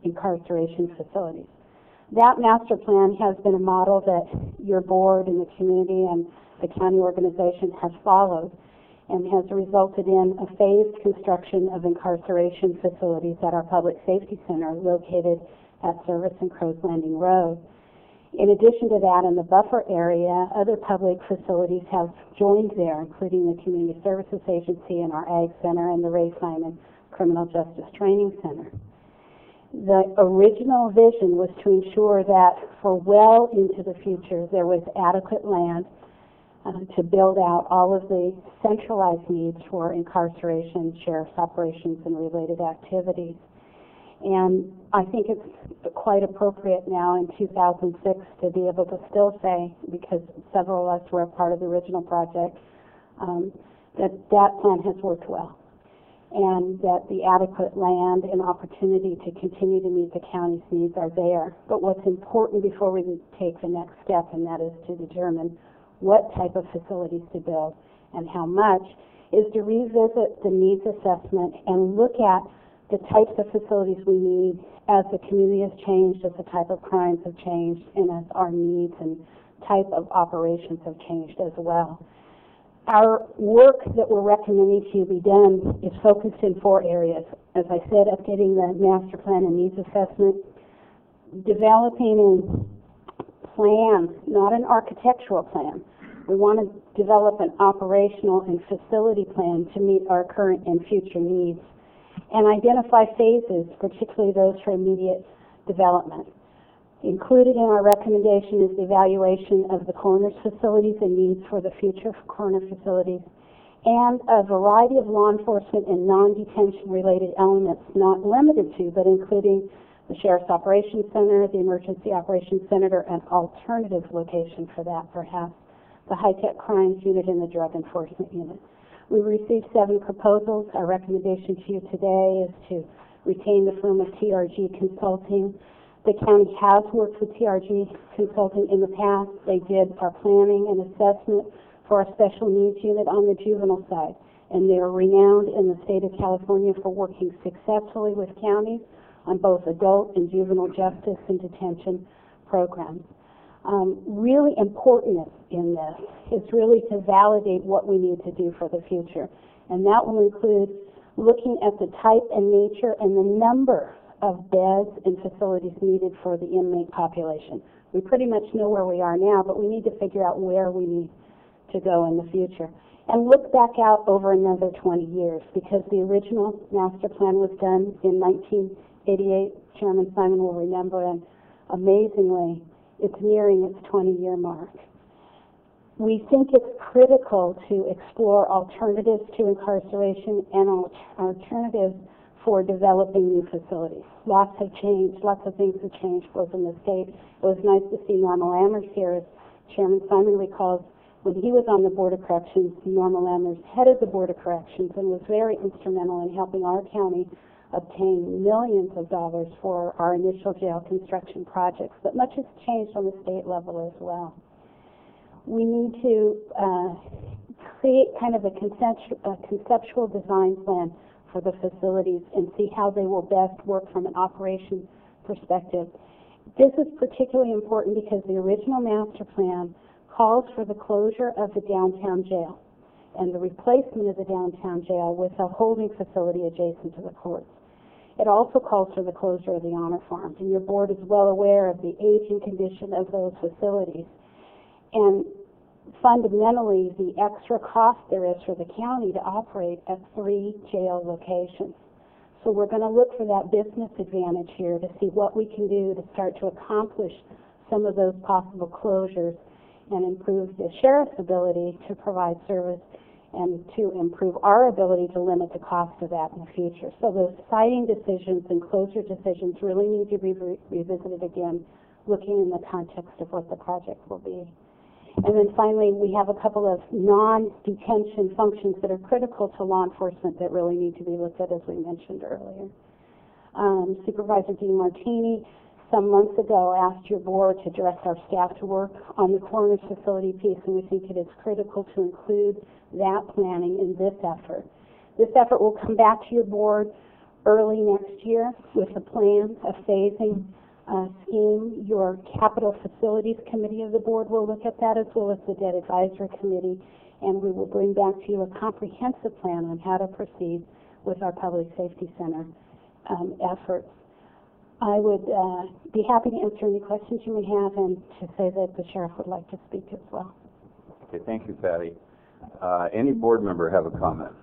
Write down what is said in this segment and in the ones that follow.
incarceration facilities. That master plan has been a model that your board and the community and the county organization has followed, and has resulted in a phased construction of incarceration facilities at our Public Safety Center located at Service and Crows Landing Road. In addition to that, in the buffer area, other public facilities have joined there, including the Community Services Agency and our Ag Center and the Ray Simon Criminal Justice Training Center. The original vision was to ensure that for well into the future there was adequate land to build out all of the centralized needs for incarceration, sheriff's operations, and related activities. And I think it's quite appropriate now in 2006 to be able to still say, because several of us were a part of the original project, that plan has worked well, and that the adequate land and opportunity to continue to meet the county's needs are there. But what's important before we take the next step, and that is to determine what type of facilities to build and how much, is to revisit the needs assessment and look at the types of facilities we need as the community has changed, as the type of crimes have changed, and as our needs and type of operations have changed as well. Our work that we're recommending to be done is focused in 4 areas. As I said, updating the master plan and needs assessment, developing a plan, not an architectural plan. We want to develop an operational and facility plan to meet our current and future needs, and identify phases, particularly those for immediate development. Included in our recommendation is the evaluation of the coroner's facilities and needs for the future coroner facilities, and a variety of law enforcement and non-detention related elements, not limited to, but including the Sheriff's Operations Center, the Emergency Operations Center, an alternative location for that perhaps, the High-Tech Crimes Unit, and the Drug Enforcement Unit. We received 7 proposals. Our recommendation to you today is to retain the firm of TRG Consulting. The county has worked with TRG Consulting in the past. They did our planning and assessment for our special needs unit on the juvenile side, and they are renowned in the state of California for working successfully with counties on both adult and juvenile justice and detention programs. Really important in this is really to validate what we need to do for the future, and that will include looking at the type and nature and the number of beds and facilities needed for the inmate population. We pretty much know where we are now, but we need to figure out where we need to go in the future. And look back out over another 20 years, because the original master plan was done in 1988. Chairman Simon will remember, and amazingly, it's nearing its 20-year mark. We think it's critical to explore alternatives to incarceration and alternatives for developing new facilities. Lots have changed, lots of things have changed both in the state. It was nice to see Norma Lammers here. As Chairman Simon recalls, when he was on the Board of Corrections, Norma Lammers headed the Board of Corrections and was very instrumental in helping our county obtain millions of dollars for our initial jail construction projects. But much has changed on the state level as well. We need to create kind of a conceptual design plan for the facilities and see how they will best work from an operation perspective. This is particularly important because the original master plan calls for the closure of the downtown jail and the replacement of the downtown jail with a holding facility adjacent to the courts. It also calls for the closure of the honor farms, and your board is well aware of the aging condition of those facilities. And fundamentally, the extra cost there is for the county to operate at 3 jail locations. So we're going to look for that business advantage here to see what we can do to start to accomplish some of those possible closures and improve the sheriff's ability to provide service and to improve our ability to limit the cost of that in the future. So those siting decisions and closure decisions really need to be revisited again, looking in the context of what the project will be. And then finally, we have a couple of non-detention functions that are critical to law enforcement that really need to be looked at, as we mentioned earlier. Supervisor DeMartini, some months ago, asked your board to direct our staff to work on the coroner's facility piece, and we think it is critical to include that planning in this effort. This effort will come back to your board early next year with a plan, a phasing scheme. Your Capital Facilities Committee of the board will look at that, as well as the Debt Advisory Committee, and we will bring back to you a comprehensive plan on how to proceed with our Public Safety Center efforts. I would be happy to answer any questions you may have, and to say that the sheriff would like to speak as well. Okay, thank you, Patty. Any board member have a comment?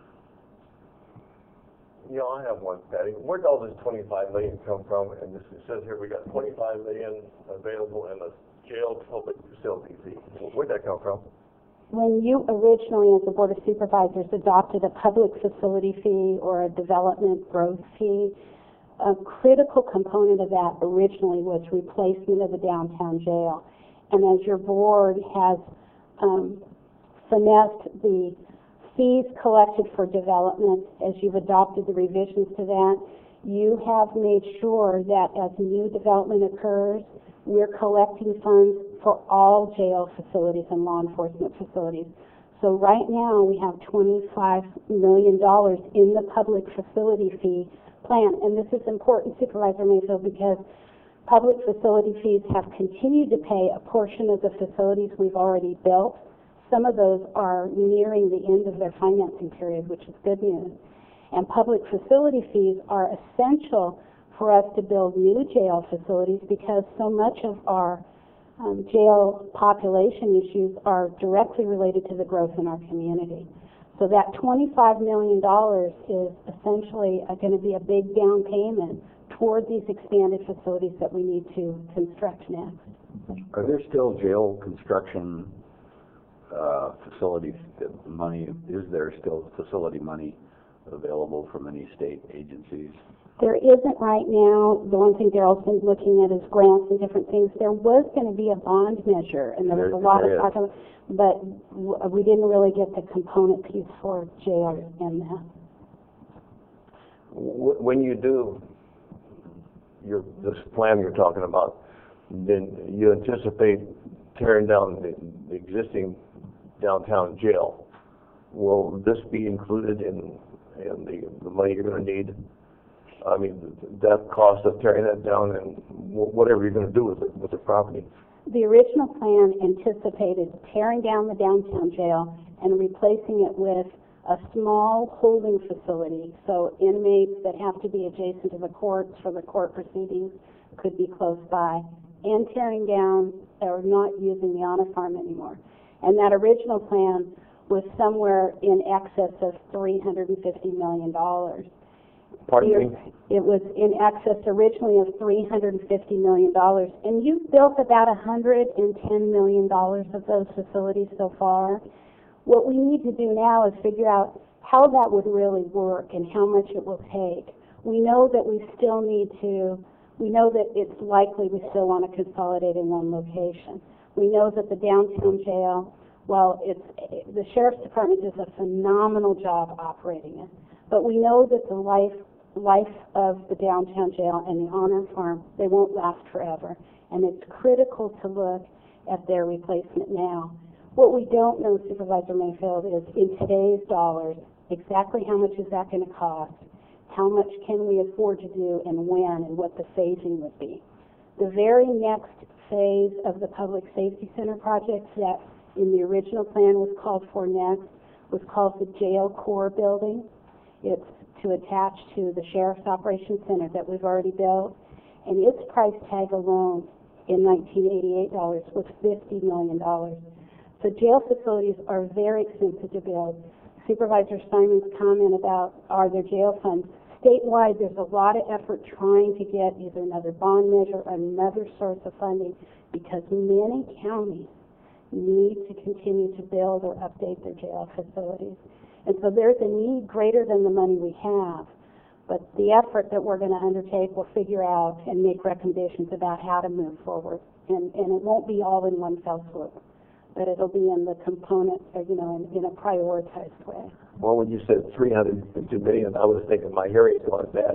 Yeah, I have one, Patty. Where'd all this $25 million come from? And this, it says here we got $25 million available in the jail public facility fee. Where'd that come from? When you originally, as the Board of Supervisors, adopted a public facility fee or a development growth fee, a critical component of that originally was replacement of the downtown jail. And as your board has finessed the fees collected for development, as you've adopted the revisions to that, you have made sure that as new development occurs, we're collecting funds for all jail facilities and law enforcement facilities. So right now we have $25 million in the public facility fee plan. And this is important, Supervisor Mayfield, because public facility fees have continued to pay a portion of the facilities we've already built. Some of those are nearing the end of their financing period, which is good news. And public facility fees are essential for us to build new jail facilities, because so much of our jail population issues are directly related to the growth in our community. So that $25 million is essentially going to be a big down payment toward these expanded facilities that we need to construct next. Are there still jail construction facilities money? Is there still facility money available from any state agencies? There isn't right now. The one thing Daryl's been looking at is grants and different things. There was going to be a bond measure, and there was a lot of talk about, but we didn't really get the component piece for jail in that. When you do this plan you're talking about, then you anticipate tearing down the existing downtown jail. Will this be included in the money you're going to need? I mean, that cost of tearing that down and whatever you're going to do with the property. The original plan anticipated tearing down the downtown jail and replacing it with a small holding facility, so inmates that have to be adjacent to the courts for the court proceedings could be close by, and tearing down or not using the Honor Farm anymore. And that original plan was somewhere in excess of $350 million. Pardon me? It was in excess originally of $350 million, and you've built about $110 million of those facilities so far. What we need to do now is figure out how that would really work and how much it will take. We know that we know that it's likely we still want to consolidate in one location. We know that the downtown jail, well, the Sheriff's Department does a phenomenal job operating it, but we know that the life of the downtown jail and the Honor Farm, they won't last forever, and it's critical to look at their replacement now. What we don't know, Supervisor Mayfield, is in today's dollars, exactly how much is that going to cost, how much can we afford to do, and when, and what the phasing would be. The very next phase of the Public Safety Center project that in the original plan was called for next was called the Jail Core Building. It's to attach to the Sheriff's Operations Center that we've already built, and its price tag alone in 1988 dollars was $50 million. So jail facilities are very expensive to build. Supervisor Simon's comment about are there jail funds? Statewide, there's a lot of effort trying to get either another bond measure or another source of funding, because many counties need to continue to build or update their jail facilities. And so there's a need greater than the money we have. But the effort that we're going to undertake will figure out and make recommendations about how to move forward. And it won't be all in one fell swoop, but it'll be in the component, in a prioritized way. Well, when you said $350 million, I was thinking my hearing's going bad.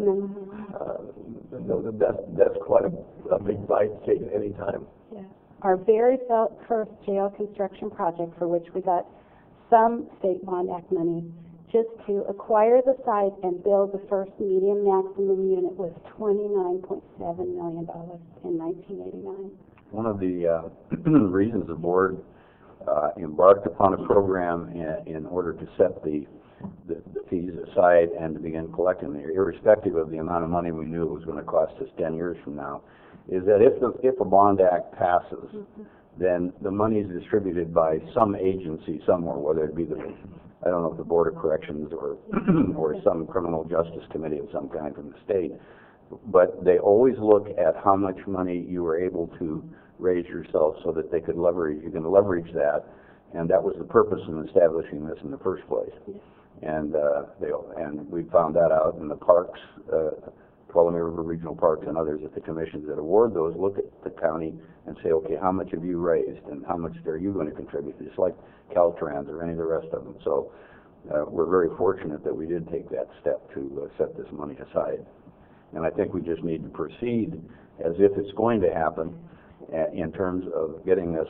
That's quite a big bite taken any time. Yeah. Our very first jail construction project, for which we got some state bond act money, just to acquire the site and build the first medium maximum unit was $29.7 million in 1989. One of the reasons the board embarked upon a program in order to set the fees aside and to begin collecting them, irrespective of the amount of money we knew it was going to cost us 10 years from now, is that if a bond act passes, then the money is distributed by some agency somewhere, whether it be I don't know if the Board of Corrections or or some criminal justice committee of some kind from the state, but they always look at how much money you were able to raise yourself so that they could you can leverage that, and that was the purpose in establishing this in the first place. And we found that out in the parks, Tuolumne River Regional Parks and others, at the commissions that award those look at the county and say, okay, how much have you raised and how much are you going to contribute, just like Caltrans or any of the rest of them. So we're very fortunate that we did take that step to set this money aside. And I think we just need to proceed as if it's going to happen in terms of getting this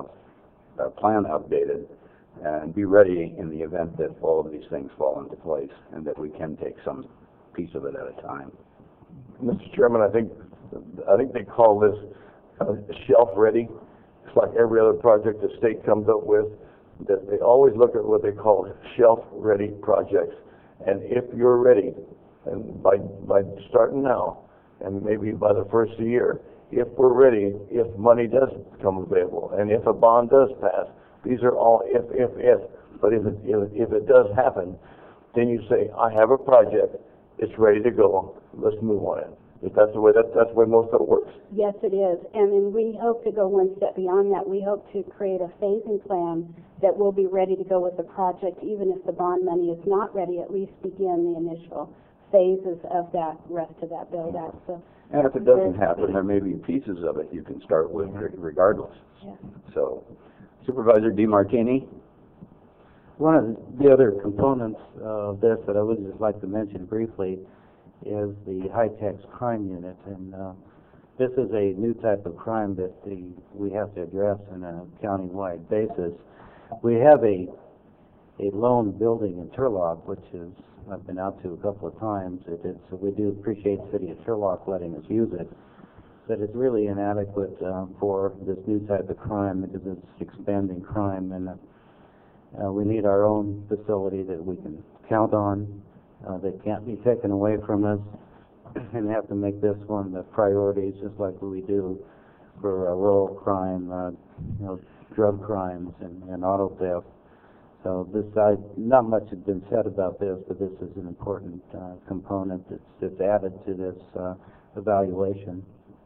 plan updated and be ready in the event that all of these things fall into place and that we can take some piece of it at a time. Mr. Chairman, I think they call this shelf ready. It's like every other project the state comes up with, that they always look at what they call shelf ready projects. And if you're ready, and by starting now, and maybe by the first of the year, if we're ready, if money does come available, and if a bond does pass, these are all if. But if it does happen, then you say, I have a project, it's ready to go, let's move on it. If that's the way most of it works. Yes, it is. And then we hope to go one step beyond that. We hope to create a phasing plan that will be ready to go with the project, even if the bond money is not ready, at least begin the initial phases of that rest of that build out. So, and if it doesn't happen, there may be pieces of it you can start with regardless. Yeah. So, Supervisor DeMartini? One of the other components of this that I would just like to mention briefly is the high-tax crime unit, and this is a new type of crime that we have to address on a county-wide basis. We have a lone building in Turlock, which is I've been out to a couple of times. So we do appreciate the city of Turlock letting us use it, but it's really inadequate for this new type of crime because it's expanding crime, and we need our own facility that we can count on, that can't be taken away from us, and have to make this one the priorities, just like we do for rural crime, drug crimes and auto theft. So not much has been said about this, but this is an important component that's added to this evaluation.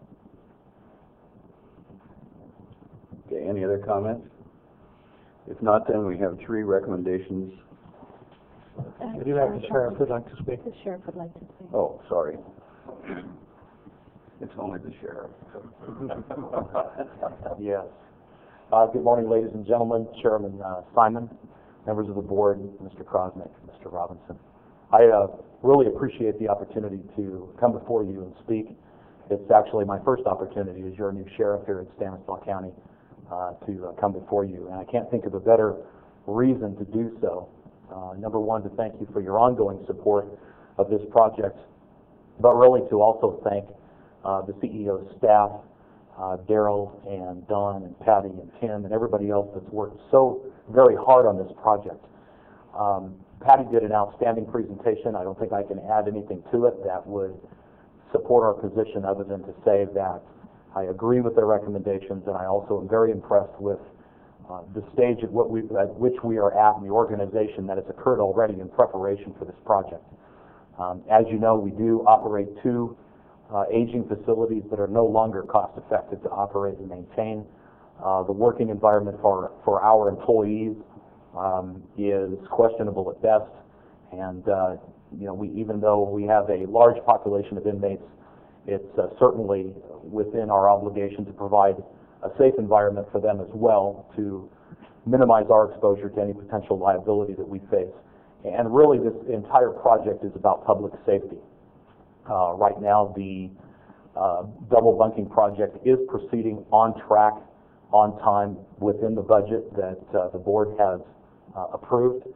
Okay, any other comments? If not, then we have 3 recommendations. I do have the sheriff would like to speak. The sheriff would like to speak. Oh, sorry. It's only the sheriff. Yes. Good morning, ladies and gentlemen, Chairman Simon, members of the board, Mr. Krosnick, Mr. Robinson. I really appreciate the opportunity to come before you and speak. It's actually my first opportunity as your new sheriff here in Stanislaus County to come before you, and I can't think of a better reason to do so. Number one, to thank you for your ongoing support of this project, but really to also thank the CEO's staff, Daryl and Don and Patty and Tim and everybody else that's worked so very hard on this project. Patty did an outstanding presentation. I don't think I can add anything to it that would support our position other than to say that I agree with their recommendations, and I also am very impressed with the stage at which we are at in the organization that has occurred already in preparation for this project. As you know, we do operate 2 aging facilities that are no longer cost effective to operate and maintain. The working environment for our employees is questionable at best, and even though we have a large population of inmates, it's certainly within our obligation to provide a safe environment for them as well, to minimize our exposure to any potential liability that we face. And really, this entire project is about public safety. Right now, the double bunking project is proceeding on track, on time, within the budget that the board has approved.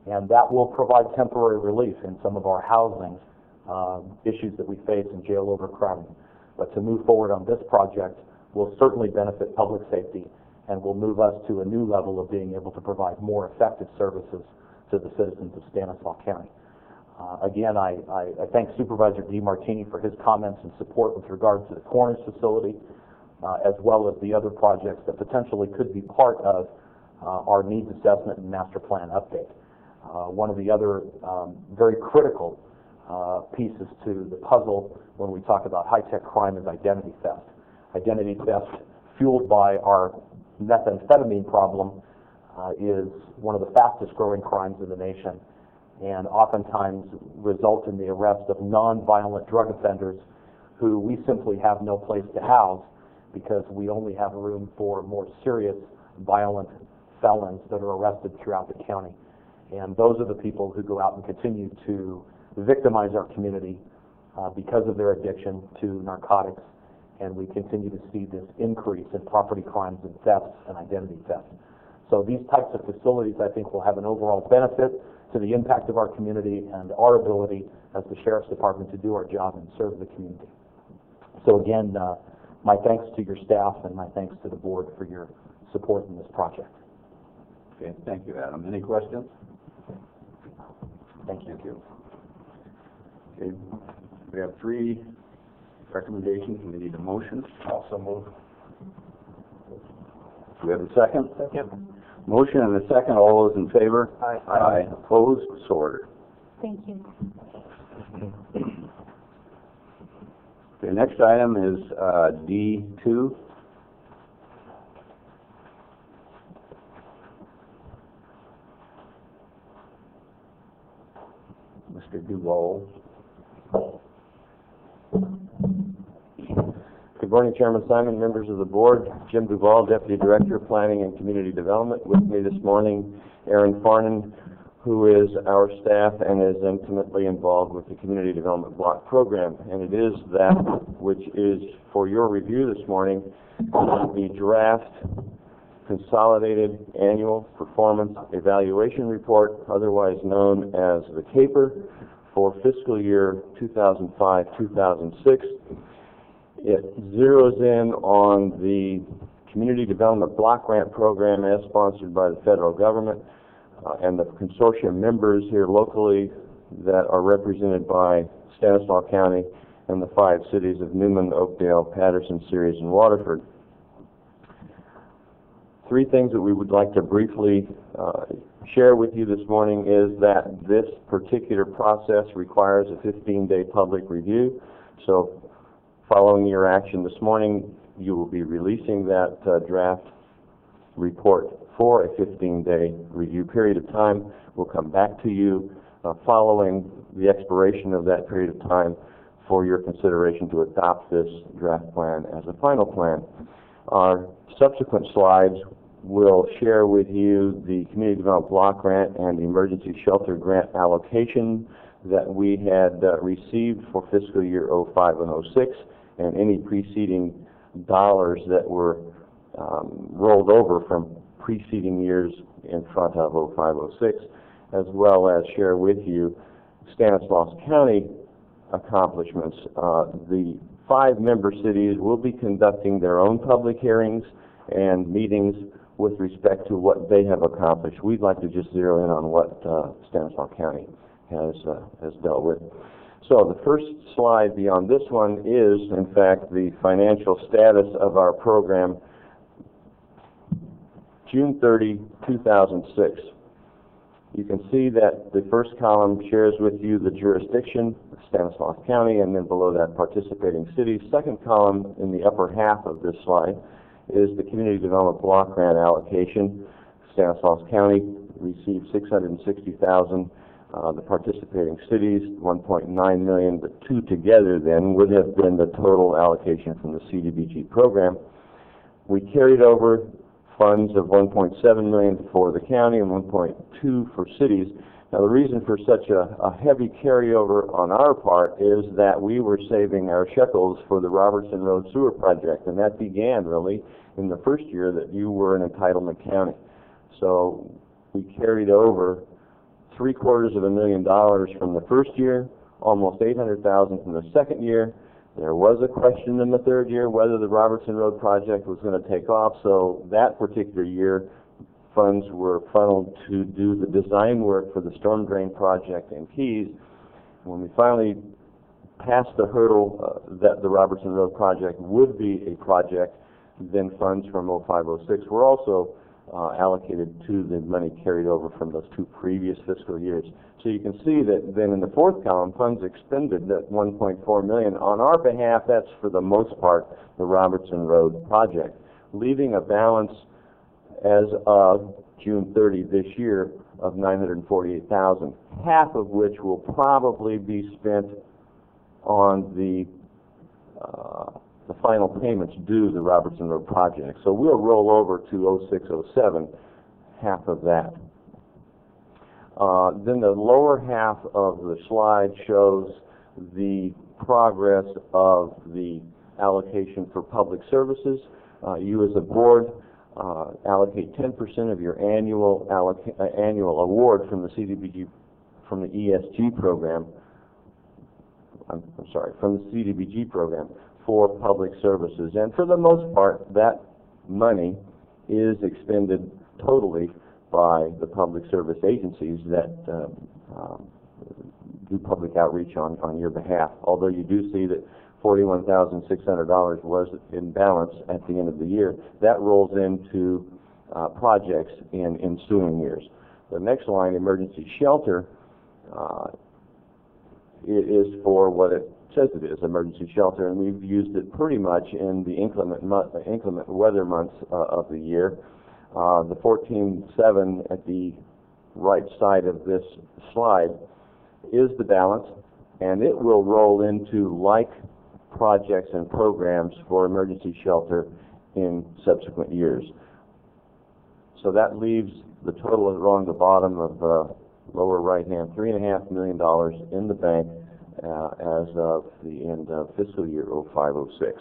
And that will provide temporary relief in some of our housing issues that we face in jail overcrowding. But to move forward on this project will certainly benefit public safety and will move us to a new level of being able to provide more effective services to the citizens of Stanislaus County. Again, I thank Supervisor DeMartini for his comments and support with regard to the Cornish facility, as well as the other projects that potentially could be part of our needs assessment and master plan update. One of the other very critical pieces to the puzzle when we talk about high-tech crime is identity theft. Identity theft fueled by our methamphetamine problem is one of the fastest growing crimes in the nation, and oftentimes result in the arrest of non-violent drug offenders who we simply have no place to house because we only have room for more serious violent felons that are arrested throughout the county. And those are the people who go out and continue to victimize our community because of their addiction to narcotics, and we continue to see this increase in property crimes and thefts and identity theft. So these types of facilities, I think, will have an overall benefit to the impact of our community and our ability as the Sheriff's Department to do our job and serve the community. So again, my thanks to your staff and my thanks to the board for your support in this project. Okay, thank you, Adam. Any questions? Thank you. Thank you. Okay, we have 3 recommendations. We need a motion. Also move. Do we have a second? Second. Motion and a second. All those in favor? Aye. Aye. Opposed? So ordered. Thank you. Okay, next item is D2. Mr. Duval. Good morning, Chairman Simon, members of the board. Jim Duval, Deputy Director of Planning and Community Development. With me this morning, Aaron Farnan, who is our staff and is intimately involved with the Community Development Block Program. And it is that which is for your review this morning, the draft Consolidated Annual Performance Evaluation Report, otherwise known as the CAPER, for fiscal year 2005-2006. It zeroes in on the Community Development Block Grant Program as sponsored by the federal government and the consortium members here locally that are represented by Stanislaus County and the 5 cities of Newman, Oakdale, Patterson, Ceres, and Waterford. 3 things that we would like to briefly share with you this morning is that this particular process requires a 15-day public review. So following your action this morning, you will be releasing that draft report for a 15-day review period of time. We'll come back to you following the expiration of that period of time for your consideration to adopt this draft plan as a final plan. Our subsequent slides will share with you the Community Development Block Grant and the Emergency Shelter Grant allocation that we had received for fiscal year 05 and 06, and any preceding dollars that were rolled over from preceding years in front of 05-06, as well as share with you Stanislaus County accomplishments. The 5 member cities will be conducting their own public hearings and meetings with respect to what they have accomplished. We'd like to just zero in on what Stanislaus County has dealt with. So the first slide beyond this one is, in fact, the financial status of our program June 30, 2006. You can see that the first column shares with you the jurisdiction, Stanislaus County, and then below that participating cities. Second column in the upper half of this slide is the Community Development Block Grant allocation. Stanislaus County received $660,000. The participating cities, $1.9 million, but 2 together then would have been the total allocation from the CDBG program. We carried over funds of $1.7 million for the county and $1.2 for cities. Now, the reason for such a heavy carryover on our part is that we were saving our shekels for the Robertson Road Sewer Project, and that began really in the first year that you were an entitlement county. So we carried over $750,000 from the first year, almost $800,000 from the second year. There was a question in the third year whether the Robertson Road project was going to take off, so that particular year funds were funneled to do the design work for the storm drain project in Keys. When we finally passed the hurdle that the Robertson Road project would be a project, then funds from 0506 were also allocated to the money carried over from those two previous fiscal years. So you can see that then in the fourth column, funds expended that $1.4 million. On our behalf, that's for the most part the Robertson Road project, leaving a balance as of June 30 this year of $948,000, half of which will probably be spent on the final payments due to the Robertson Road project. So we'll roll over to 0607, half of that. Then the lower half of the slide shows the progress of the allocation for public services. You as a board allocate 10% of your annual award from the CDBG, from the ESG program. I'm sorry, from the CDBG program for public services, and for the most part, that money is expended totally by the public service agencies that do public outreach on your behalf. Although you do see that $41,600 was in balance at the end of the year, that rolls into projects in ensuing years. The next line, emergency shelter, it is for what it says it is, emergency shelter, and we've used it pretty much in the inclement weather months of the year. The 14.7 at the right side of this slide is the balance, and it will roll into like projects and programs for emergency shelter in subsequent years. So that leaves the total along the bottom of the lower right hand, $3.5 million in the bank as of the end of fiscal year 0506.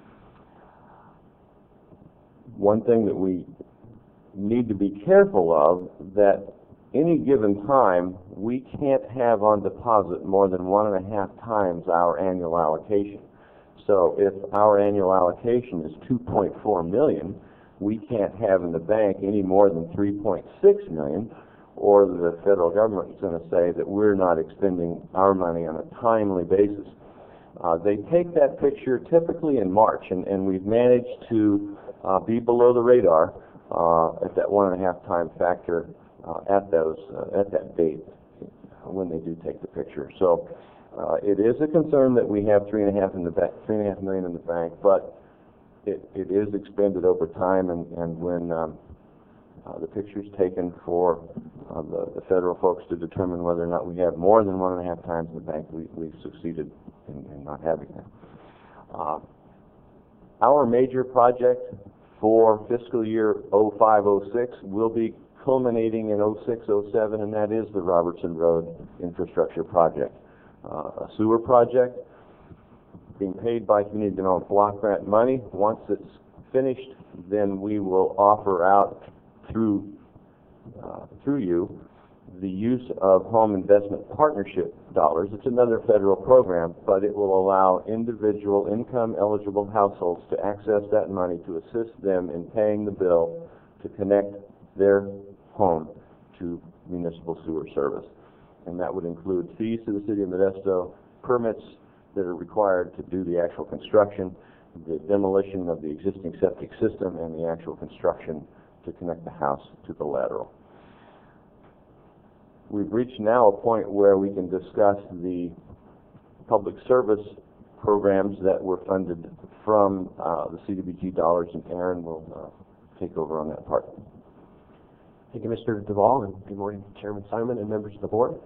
One thing that we need to be careful of, that any given time we can't have on deposit more than 1.5 times our annual allocation. So if our annual allocation is $2.4 million, we can't have in the bank any more than $3.6 million, or the federal government is going to say that we're not expending our money on a timely basis. They take that picture typically in March, and we've managed to be below the radar at that 1.5 time factor at that date when they do take the picture. So it is a concern that we have $3.5 million in the bank, but it is expended over time, and when the picture's taken for the federal folks to determine whether or not we have more than 1.5 times in the bank, we've succeeded in not having that. Our major project for fiscal year 0506 will be culminating in 0607, and that is the Robertson Road infrastructure project. A sewer project being paid by community development block grant money. Once it's finished, then we will offer out through you the use of home investment partnership dollars. It's another federal program, but it will allow individual income eligible households to access that money to assist them in paying the bill to connect their home to municipal sewer service. And that would include fees to the city of Modesto, permits that are required to do the actual construction, the demolition of the existing septic system, and the actual construction to connect the house to the lateral. We've reached now a point where we can discuss the public service programs that were funded from the CDBG dollars, and Aaron will take over on that part. Thank you, Mr. Duvall, and good morning, Chairman Simon and members of the board.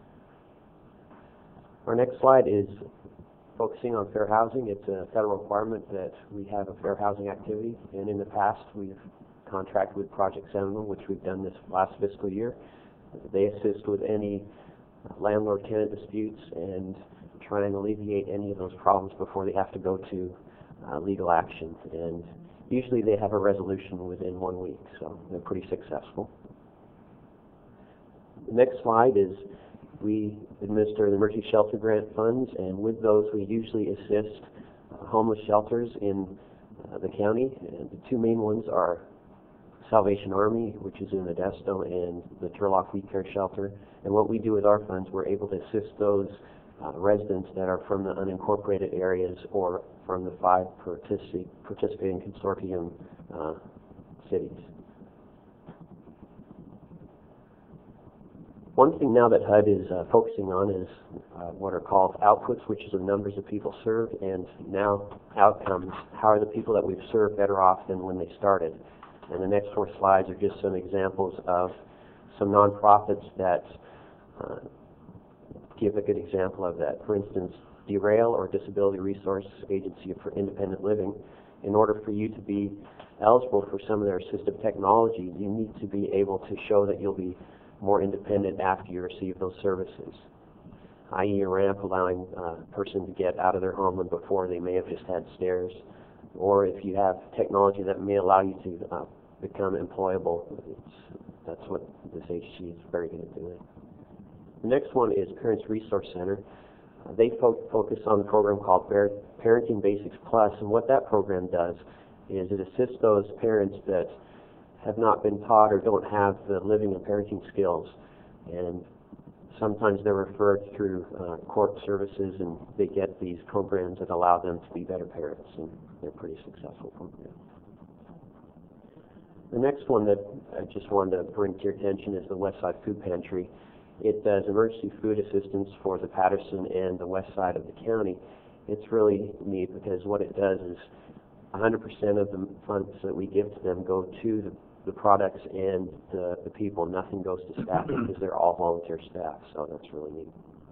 Our next slide is focusing on fair housing. It's a federal requirement that we have a fair housing activity, and in the past we've contracted with Project Seminole, which we've done this last fiscal year. They assist with any landlord-tenant disputes and try and alleviate any of those problems before they have to go to legal action. And usually they have a resolution within 1 week, so they're pretty successful. The next slide is we administer the emergency shelter grant funds, and with those we usually assist homeless shelters in the county. And the two main ones are Salvation Army, which is in Modesto, and the Turlock We Care Shelter. And what we do with our funds, we're able to assist those residents that are from the unincorporated areas or from the 5 participating consortium cities. One thing now that HUD is focusing on is what are called outputs, which is the numbers of people served, and now outcomes. How are the people that we've served better off than when they started? And the next 4 slides are just some examples of some nonprofits that give a good example of that. For instance, Derail, or Disability Resource Agency for Independent Living. In order for you to be eligible for some of their assistive technology, you need to be able to show that you'll be more independent after you receive those services, i.e. a ramp allowing a person to get out of their home when before they may have just had stairs, or if you have technology that may allow you to become employable. That's what this agency is very good at doing. The next one is Parents Resource Center. They focus on the program called Parenting Basics Plus, and what that program does is it assists those parents that have not been taught or don't have the living and parenting skills, and sometimes they're referred through court services, and they get these programs that allow them to be better parents, and they're pretty successful programs. The next one that I just wanted to bring to your attention is the Westside Food Pantry. It does emergency food assistance for the Patterson and the west side of the county. It's really neat because what it does is 100% of the funds that we give to them go to the products and the people. Nothing goes to staff because they're all volunteer staff, so that's really neat.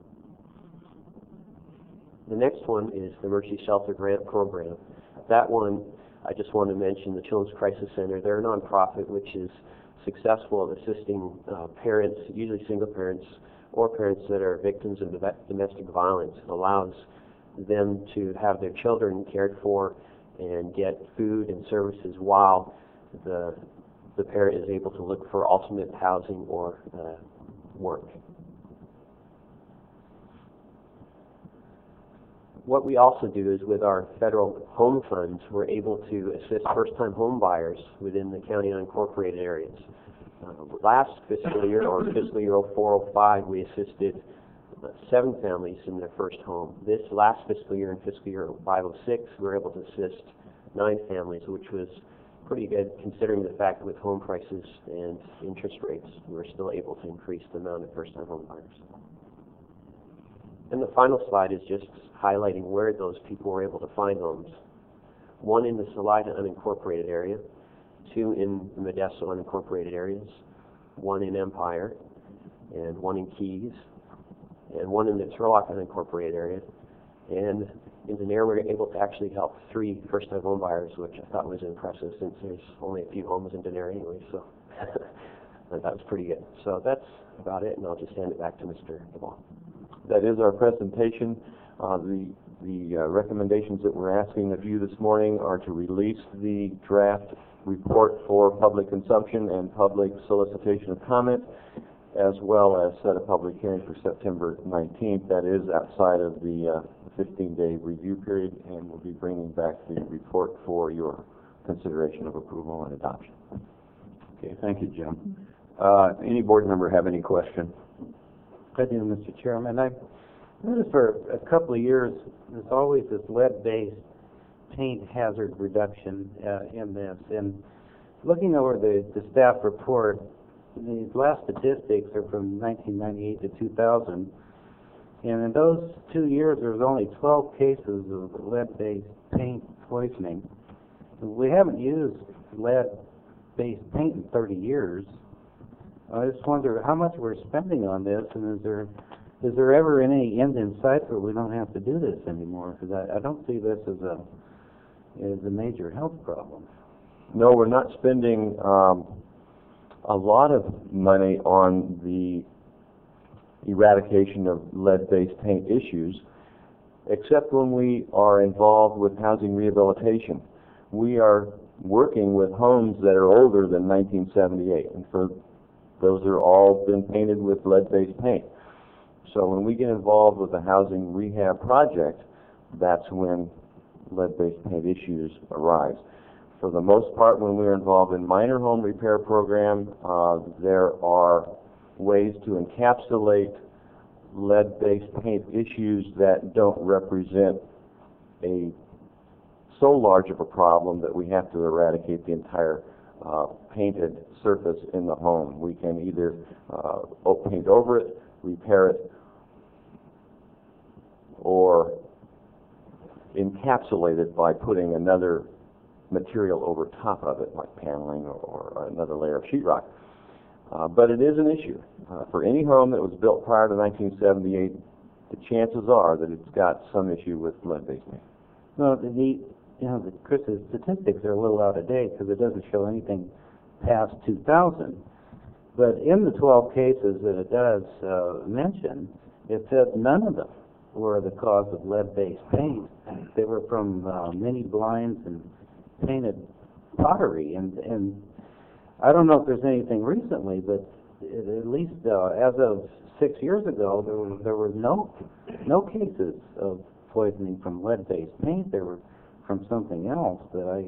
The next one is the Emergency Shelter Grant Program. That one, I just want to mention the Children's Crisis Center. They're a nonprofit which is successful at assisting parents, usually single parents, or parents that are victims of domestic violence. It allows them to have their children cared for and get food and services while the parent is able to look for alternate housing or work. What we also do is with our federal home funds, we're able to assist first-time home buyers within the county unincorporated areas. Last fiscal year, or fiscal year 04-05, we assisted 7 families in their first home. This last fiscal year, in fiscal year 05-06, we were able to assist 9 families, which was pretty good considering the fact that with home prices and interest rates, we were still able to increase the amount of first-time home buyers. And the final slide is just highlighting where those people were able to find homes. 1 in the Salida unincorporated area, 2 in the Modesto unincorporated areas, 1 in Empire, and 1 in Keys, and 1 in the Turlock unincorporated area. And in Denair, we were able to actually help 3 first-time home buyers, which I thought was impressive since there's only a few homes in Denair anyway, so that was pretty good. So that's about it, and I'll just hand it back to Mr. DeVaugh. That is our presentation. The recommendations that we're asking of you this morning are to release the draft report for public consumption and public solicitation of comment, as well as set a public hearing for September 19th. That is outside of the 15-day review period, and we'll be bringing back the report for your consideration of approval and adoption. Okay, thank you, Jim. Any board member have any question? I do, Mr. Chairman. I've noticed for a couple of years there's always this lead-based paint hazard reduction in this. And looking over the staff report, these last statistics are from 1998 to 2000. And in those 2 years, there was only 12 cases of lead-based paint poisoning. We haven't used lead-based paint in 30 years. I just wonder how much we're spending on this, and is there ever any end in sight where we don't have to do this anymore? Because I don't see this as a major health problem. No, we're not spending a lot of money on the eradication of lead-based paint issues, except when we are involved with housing rehabilitation. We are working with homes that are older than 1978, and for Those are all been painted with lead-based paint. So when we get involved with a housing rehab project, that's when lead-based paint issues arise. For the most part, when we're involved in minor home repair program, there are ways to encapsulate lead-based paint issues that don't represent a so large of a problem that we have to eradicate the entire painted surface in the home. We can either paint over it, repair it, or encapsulate it by putting another material over top of it, like paneling or another layer of sheetrock. But it is an issue. For any home that was built prior to 1978, the chances are that it's got some issue with lead-based paint. Well, Chris's statistics are a little out of date because it doesn't show anything past 2000. But in the 12 cases that it does mention, it says none of them were the cause of lead-based paint. They were from mini blinds and painted pottery. And I don't know if there's anything recently, but at least as of 6 years ago, there were no cases of poisoning from lead-based paint. They were from something else that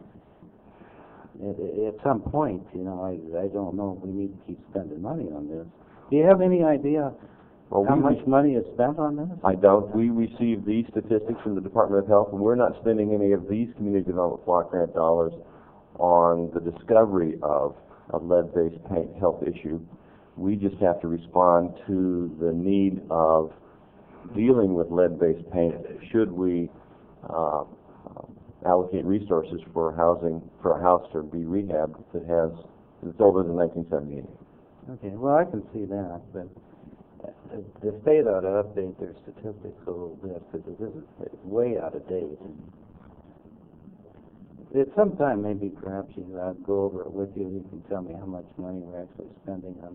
at some point, I don't know if we need to keep spending money on this. Do you have any idea how much money is spent on this? I don't. We receive these statistics from the Department of Health, and we're not spending any of these community development block grant dollars on the discovery of a lead-based paint health issue. We just have to respond to the need of dealing with lead-based paint should we allocate resources for a house to be rehabbed that's older than 1978. Okay, well, I can see that, but the state ought to update their statistics a little bit because it's way out of date. At some time, maybe perhaps I'll go over it with you. You can tell me how much money we're actually spending on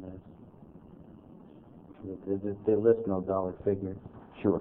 this. They list no dollar figure. Sure.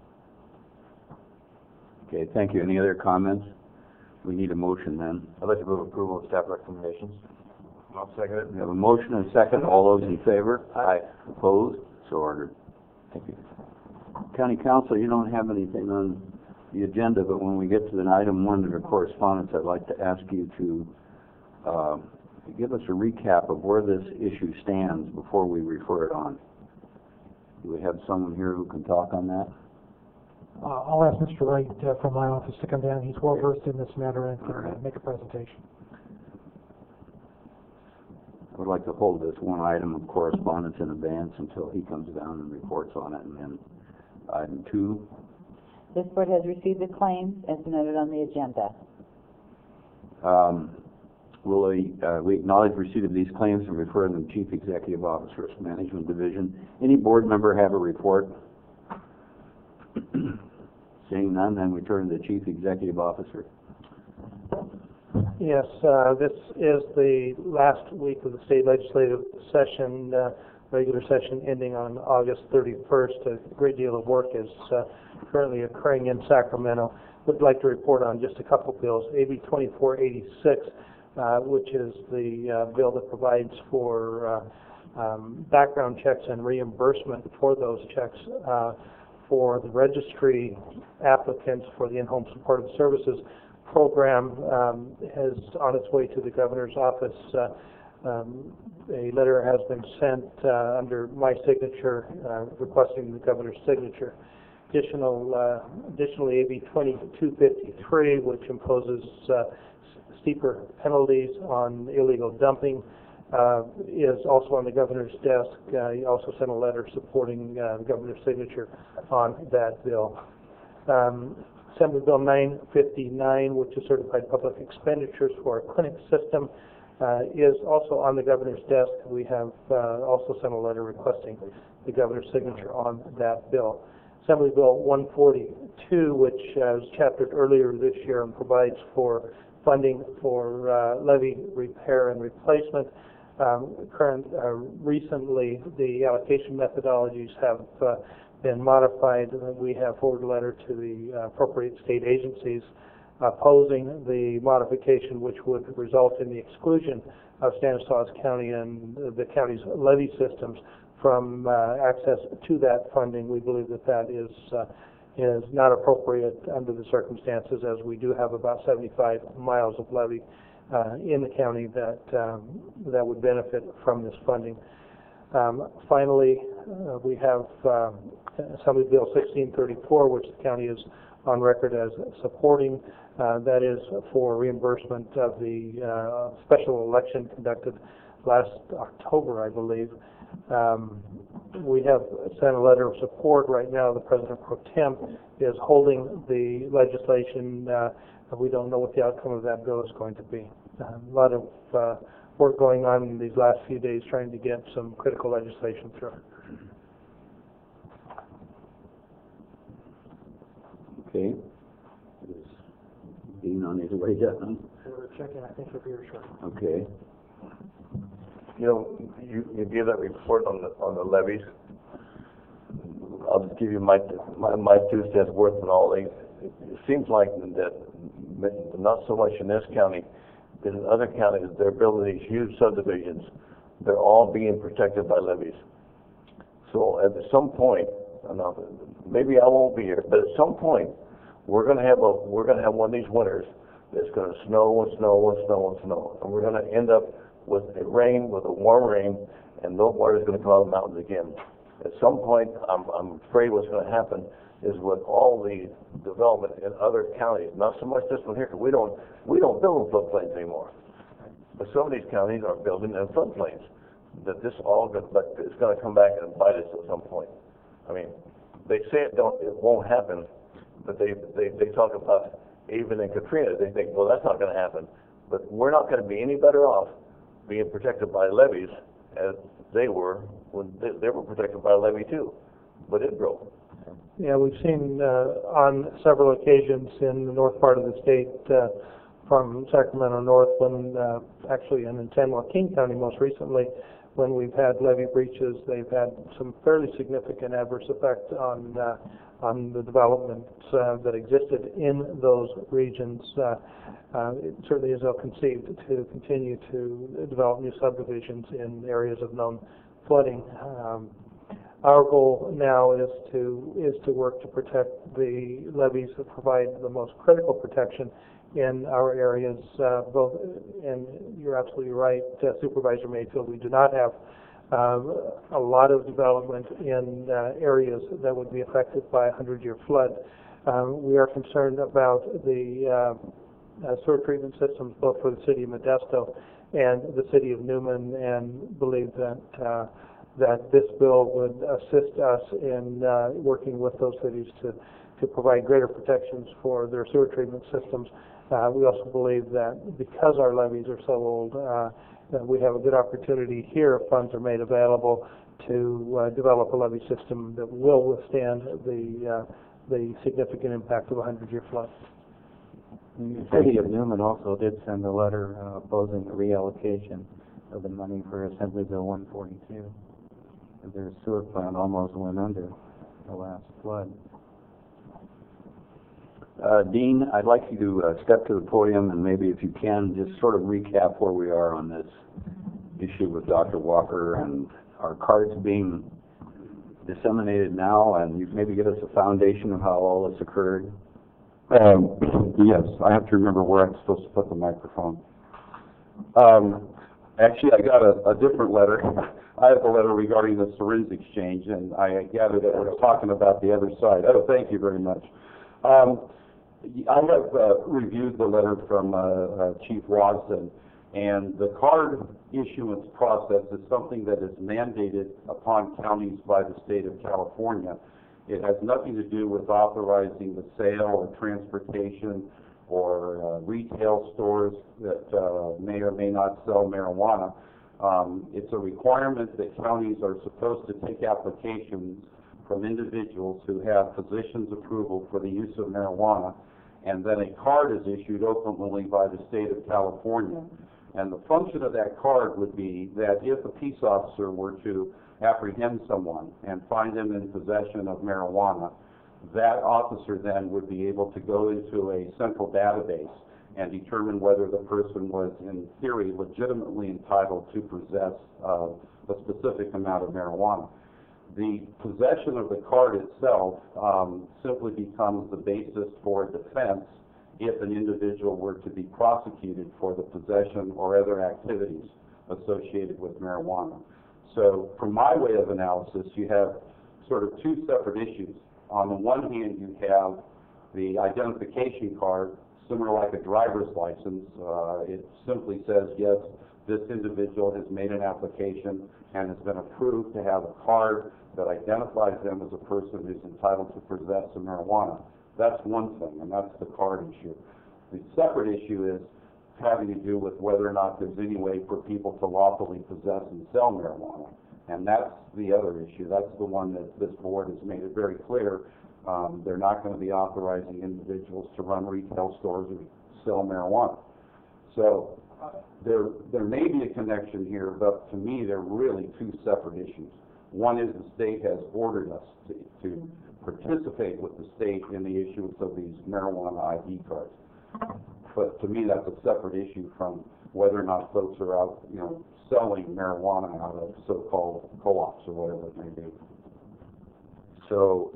Okay, thank you. Any other comments? We need a motion then. I'd like to move approval of staff recommendations. I'll second it. We have a motion and a second. All those in favor? Aye. Opposed? So ordered. Thank you. County Council, you don't have anything on the agenda, but when we get to the item 1 under correspondence, I'd like to ask you to give us a recap of where this issue stands before we refer it on. Do we have someone here who can talk on that? I'll ask Mr. Wright from my office to come down. He's well versed in this matter and can make a presentation. I would like to hold this one item of correspondence in advance until he comes down and reports on it, and then item 2. This board has received the claims as noted on the agenda. We acknowledge receipt of these claims and refer them to the Chief Executive Office, Risk Management Division. Any board member have a report? Seeing none, then we turn to the Chief Executive Officer. Yes, this is the last week of the state legislative session, regular session ending on August 31st. A great deal of work is currently occurring in Sacramento. Would like to report on just a couple bills. AB 2486, which is the bill that provides for background checks and reimbursement for those checks for the registry applicants for the in-home supportive services program, has on its way to the governor's office. A letter has been sent under my signature requesting the governor's signature. Additionally, AB 2253, which imposes steeper penalties on illegal dumping, is also on the governor's desk. He also sent a letter supporting the governor's signature on that bill. Assembly Bill 959, which is certified public expenditures for our clinic system, is also on the governor's desk. We have also sent a letter requesting the governor's signature on that bill. Assembly Bill 142, which was chaptered earlier this year and provides for funding for levee repair and replacement. Recently, the allocation methodologies have been modified. We have forwarded a letter to the appropriate state agencies opposing the modification, which would result in the exclusion of Stanislaus County and the county's levee systems from access to that funding. We believe that that is not appropriate under the circumstances, as we do have about 75 miles of levee in the county that would benefit from this funding. Finally, we have Assembly Bill 1634, which the county is on record as supporting. That is for reimbursement of the special election conducted last October, I believe. We have sent a letter of support. Right now, the President Pro Tem is holding the legislation. We don't know what the outcome of that bill is going to be. A lot of work going on in these last few days trying to get some critical legislation through. Okay. Is Dean on his way yet? Huh? We're checking, I think, for here shortly. Okay. You know, you gave that report on the levies. I'll just give you my 2 cents worth and all. It seems like that not so much in this county, but in other counties, they're building these huge subdivisions. They're all being protected by levees. So at some point, maybe I won't be here, but at some point, we're going to have one of these winters that's going to snow and snow and snow and snow, and we're going to end up with a warm rain, and no water is going to come out of the mountains again. At some point, I'm afraid what's going to happen is with all the development in other counties, not so much this one here, 'cause we don't build in floodplains anymore. But some of these counties are building in floodplains. That this all, but it's going to come back and bite us at some point. I mean, they say it won't happen, but they talk about even in Katrina, they think, well, that's not going to happen. But we're not going to be any better off being protected by levees as they were when they were protected by a levee too, but it broke. Yeah, we've seen on several occasions in the north part of the state, from Sacramento north, when actually in San Joaquin County most recently, when we've had levee breaches, they've had some fairly significant adverse effect on the development that existed in those regions. It certainly is ill-conceived to continue to develop new subdivisions in areas of known flooding. Our goal now is to work to protect the levees that provide the most critical protection in our areas, both, and you're absolutely right, Supervisor Mayfield, we do not have a lot of development in areas that would be affected by a 100-year flood. We are concerned about the sewer treatment systems, both for the city of Modesto and the city of Newman, and believe that this bill would assist us in working with those cities to provide greater protections for their sewer treatment systems. We also believe that because our levees are so old, that we have a good opportunity here if funds are made available to develop a levee system that will withstand the significant impact of a 100-year flood. The city of Newman also did send a letter opposing the reallocation of the money for Assembly Bill 142. Their sewer plant almost went under the last flood. Dean, I'd like you to step to the podium and maybe if you can just sort of recap where we are on this issue with Dr. Walker and our cards being disseminated now, and you maybe give us a foundation of how all this occurred. Yes, I have to remember where I'm supposed to put the microphone. Actually, I got a different letter. I have a letter regarding the syringe exchange, and I gather that we're talking about the other side. Oh, thank you very much. I have reviewed the letter from Chief Rosden, and the card issuance process is something that is mandated upon counties by the state of California. It has nothing to do with authorizing the sale or transportation or retail stores that may or may not sell marijuana. It's a requirement that counties are supposed to take applications from individuals who have physician's approval for the use of marijuana, and then a card is issued ultimately by the state of California. And the function of that card would be that if a peace officer were to apprehend someone and find them in possession of marijuana, that officer then would be able to go into a central database and determine whether the person was, in theory, legitimately entitled to possess a specific amount of marijuana. The possession of the card itself simply becomes the basis for defense if an individual were to be prosecuted for the possession or other activities associated with marijuana. So from my way of analysis, you have sort of two separate issues. On the one hand, you have the identification card, similar like a driver's license. It simply says, yes, this individual has made an application and has been approved to have a card that identifies them as a person who's entitled to possess some marijuana. That's one thing, and that's the card issue. The separate issue is having to do with whether or not there's any way for people to lawfully possess and sell marijuana. And that's the other issue. That's the one that this board has made it very clear. They're not going to be authorizing individuals to run retail stores and sell marijuana. So there may be a connection here, but to me, they're really two separate issues. One is the state has ordered us to participate with the state in the issuance of these marijuana ID cards. But to me, that's a separate issue from whether or not folks are out, selling marijuana out of so-called co-ops or whatever it may be. So,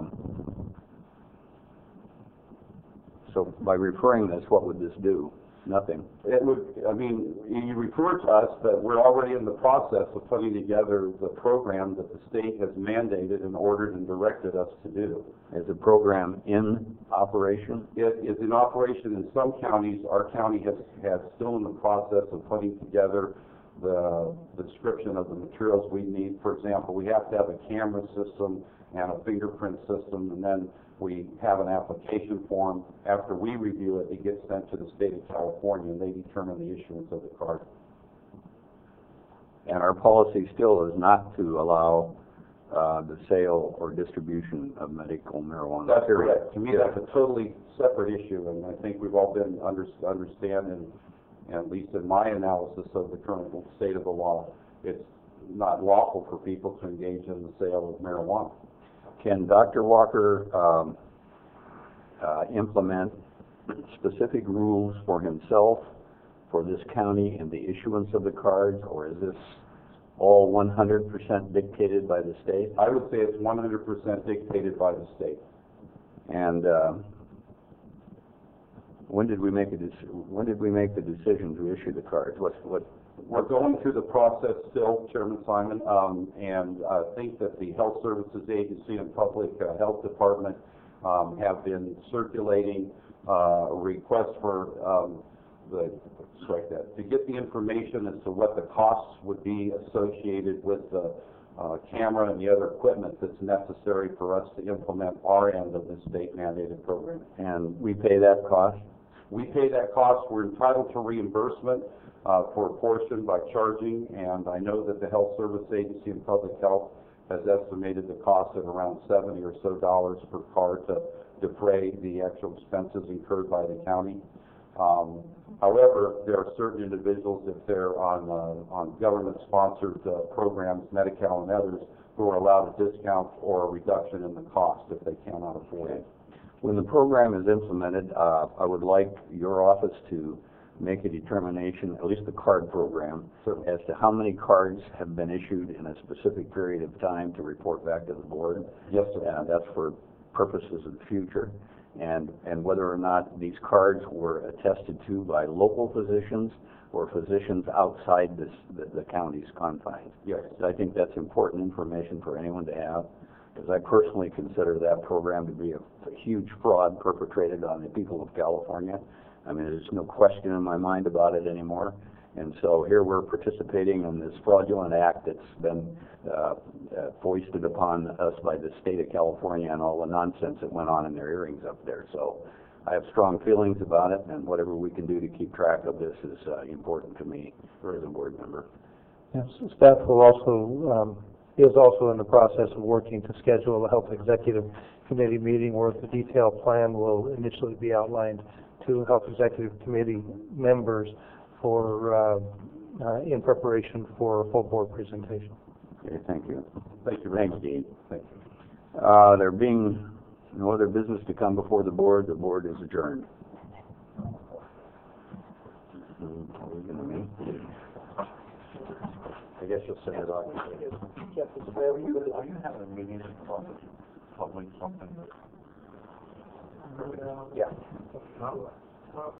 so by referring this, what would this do? Nothing. It would, you refer to us, but we're already in the process of putting together the program that the state has mandated and ordered and directed us to do. Is the program in operation? It is in operation in some counties. Our county has still in the process of putting together the description of the materials we need. For example, we have to have a camera system and a fingerprint system, and then we have an application form. After we review it, it gets sent to the state of California, and they determine the issuance of the card. And our policy still is not to allow the sale or distribution of medical marijuana. That's correct. To me, that's a totally separate issue, and I think we've all been understanding, at least in my analysis of the current state of the law, it's not lawful for people to engage in the sale of marijuana. Can Dr. Walker implement specific rules for himself, for this county, and the issuance of the cards, or is this all 100% dictated by the state? I would say it's 100% dictated by the state. And when did we make the decision to issue the cards? We're going through the process still, Chairman Simon, and I think that the Health Services Agency and Public Health Department have been circulating a request for to get the information as to what the costs would be associated with the camera and the other equipment that's necessary for us to implement our end of the state mandated program. And we pay that cost? We pay that cost. We're entitled to reimbursement for a portion by charging, and I know that the Health Service Agency and Public Health has estimated the cost at around $70 or so per card to defray the actual expenses incurred by the county. However, there are certain individuals, if they're on government-sponsored programs, Medi-Cal and others, who are allowed a discount or a reduction in the cost if they cannot afford it. When the program is implemented, I would like your office to make a determination, at least the card program, as to how many cards have been issued in a specific period of time to report back to the board. Yes, sir. That's for purposes of the future. And whether or not these cards were attested to by local physicians or physicians outside the county's confines. Yes. I think that's important information for anyone to have, because I personally consider that program to be a huge fraud perpetrated on the people of California. I mean, there's no question in my mind about it anymore. And so here we're participating in this fraudulent act that's been foisted upon us by the state of California and all the nonsense that went on in their hearings up there. So I have strong feelings about it, and whatever we can do to keep track of this is important to me as a board member. Yes, staff will also is also in the process of working to schedule a Health Executive Committee meeting where the detailed plan will initially be outlined to Health Executive Committee members for in preparation for a full board presentation. Okay, thank you. Thank you. Thanks, Dean. Thank you. There being no other business to come before the board is adjourned. Are we gonna meet? I guess you'll send it on. Are you having a meeting about public something? Yeah.